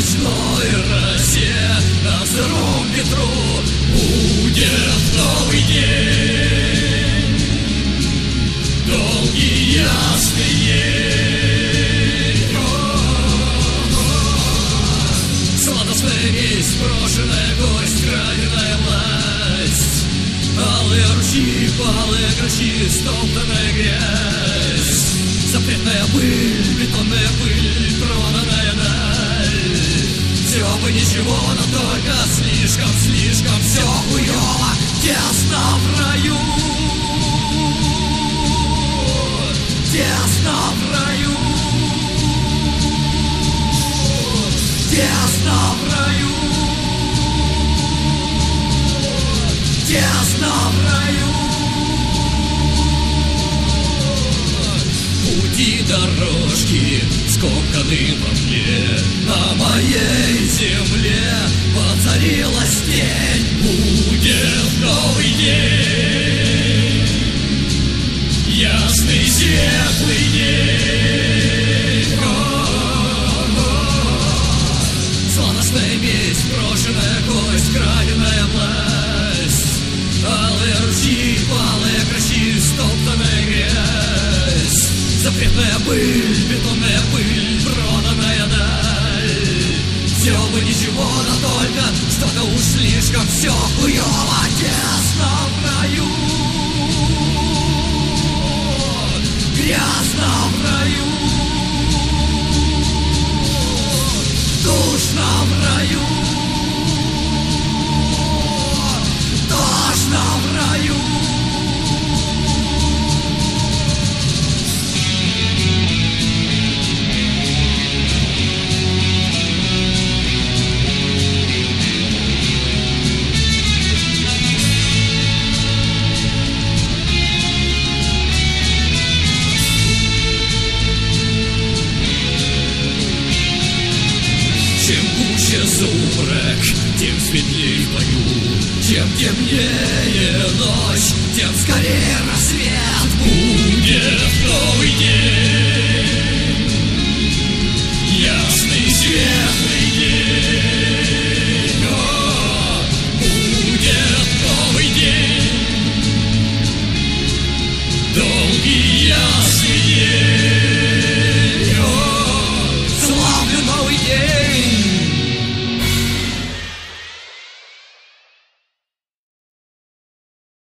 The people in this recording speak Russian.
ночной росе, на сыром ветру будет новый день, долгий ясный день. Сладостная месть, брошенная кость, краденая власть, алые ручьи, палые грачи, стоптанная грязь, запретная пыль, бетонная пыль, тронанная даль. Все бы ничего, но только слишком, слишком все хуёво, тесно в раю, тесно в раю, тесно в раю, тесно в раю. Пути дорожки скомканы во мгле, на моей земле воцарилась тень. Будет новый день, ясный светлый день. Сладостная месть, брошенная кость, краденая власть, алые ручьи, палые грачи, стоптанная грязь, запретная пыль, бетонная пыль, тронанная даль. Все бы ничего, но только что-то уж слишком все хуёво, тесно в раю, грязно в раю, душно в раю, тошно в раю. Чем гуще сумрак, тем светлей пою, чем темнее ночь, тем скорее рассвет. Будет новый день, ясный свет.